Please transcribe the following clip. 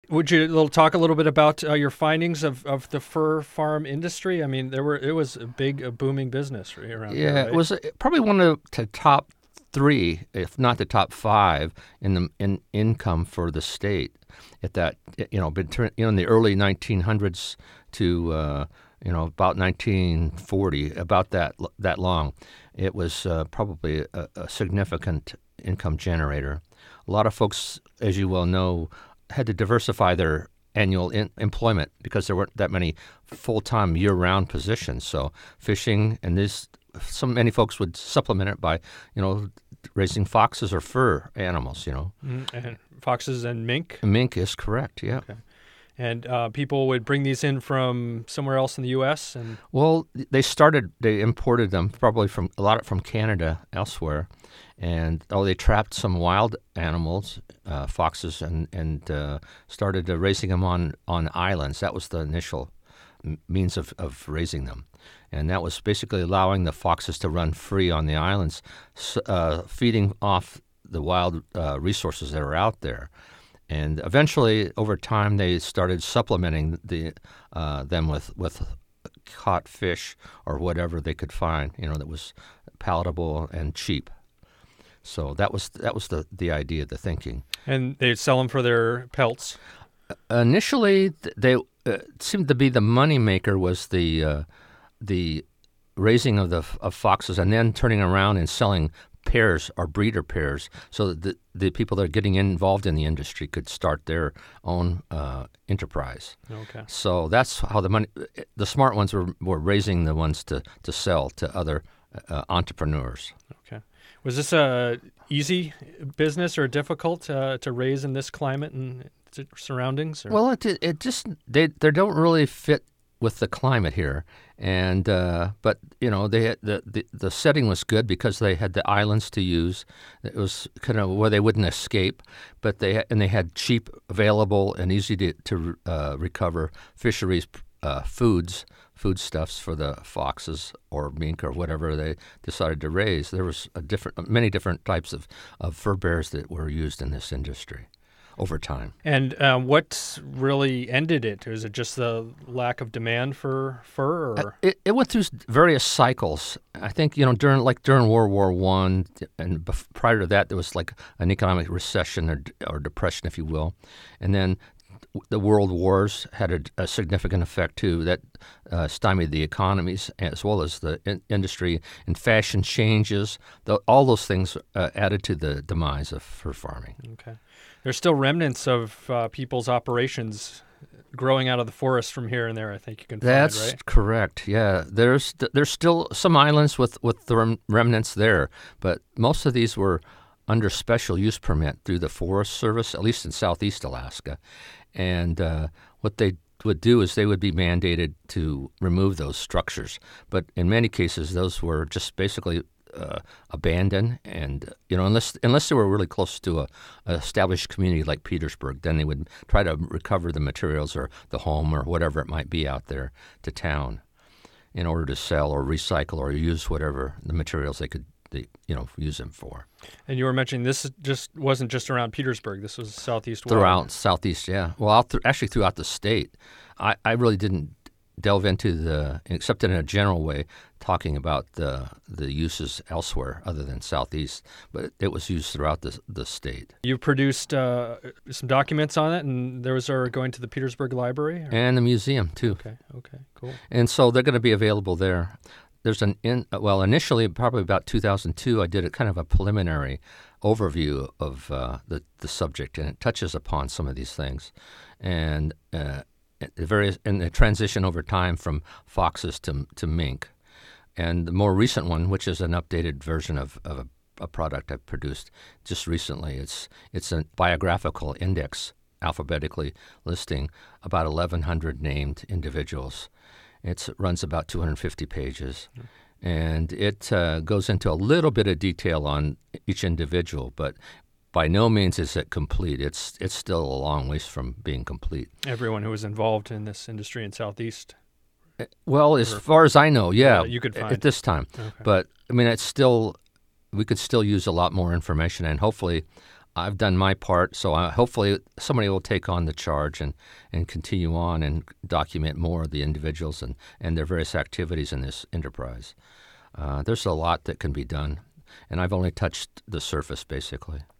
Would you talk a little bit about your findings of the fur farm industry? I mean, it was a booming business around here, Yeah, it right? was probably one of the top three, if not the top five, in income for the state. At that, in the early 1900s to about 1940, about that long, it was probably a significant income generator. A lot of folks, as you well know, had to diversify their annual employment because there weren't that many full-time year-round positions. So fishing and many folks would supplement it by, raising foxes or fur animals. And foxes and mink. Mink is correct. Yeah. Okay. And people would bring these in from somewhere else in the U.S. and Well, they imported them probably from Canada, elsewhere, and they trapped some wild animals, foxes, and started raising them on islands. That was the initial means of raising them, and that was basically allowing the foxes to run free on the islands, feeding off the wild resources that are out there. And eventually, over time, they started supplementing them with caught fish or whatever they could find, that was palatable and cheap. So that was the idea, the thinking. and they'd sell them for their pelts. Initially, they seemed to be the money maker was the raising of foxes, and then turning around and selling pairs or breeder pairs, so that the people that are getting involved in the industry could start their own enterprise. Okay. So that's how the smart ones were raising the ones to sell to other entrepreneurs. Okay. Was this a easy business or difficult to raise in this climate and surroundings? Or? Well, it just they don't really fit with the climate here, and but they had, the setting was good because they had the islands to use. It was kind of where they wouldn't escape, but they had cheap, available, and easy to recover fisheries foodstuffs for the foxes or mink or whatever they decided to raise. There was many different types of fur bears that were used in this industry over time. And what really ended it? Was it just the lack of demand for fur? Or? It went through various cycles. I think during World War I, and prior to that, there was like an economic recession or depression, if you will, and then the world wars had a significant effect too. That stymied the economies as well as the industry, and fashion changes. All those things added to the demise of fur farming. Okay. There's still remnants of people's operations growing out of the forest from here and there. I think you can find, That's right? correct. Yeah, there's still some islands with the remnants there, but most of these were under special use permit through the Forest Service, at least in southeast Alaska. And what they would do is they would be mandated to remove those structures. But in many cases, those were just basically abandoned, and unless they were really close to a established community like Petersburg, then they would try to recover the materials or the home or whatever it might be out there to town in order to sell or recycle or use whatever the materials they could use them for. And you were mentioning this just wasn't just around Petersburg. This was southeast. Throughout southeast, yeah. Well, actually throughout the state. I really didn't delve into except in a general way, talking about the uses elsewhere other than southeast, but it was used throughout the state. You produced some documents on it, and those are going to the Petersburg Library? Or? And the museum, too. Okay, cool. And so they're going to be available there. There's initially, probably about 2002, I did a kind of a preliminary overview of the subject, and it touches upon some of these things. And the transition over time from foxes to mink. And the more recent one, which is an updated version of a product I've produced just recently, it's a biographical index, alphabetically listing about 1,100 named individuals. It runs about 250 pages, and it goes into a little bit of detail on each individual, but by no means is it complete. It's still a long ways from being complete. Everyone who was involved in this industry in Southeast? Well, as far as I know, yeah, you could find at this time. Okay. But, I mean, we could still use a lot more information, and hopefully I've done my part, so hopefully somebody will take on the charge and continue on and document more of the individuals and their various activities in this enterprise. There's a lot that can be done, and I've only touched the surface, basically.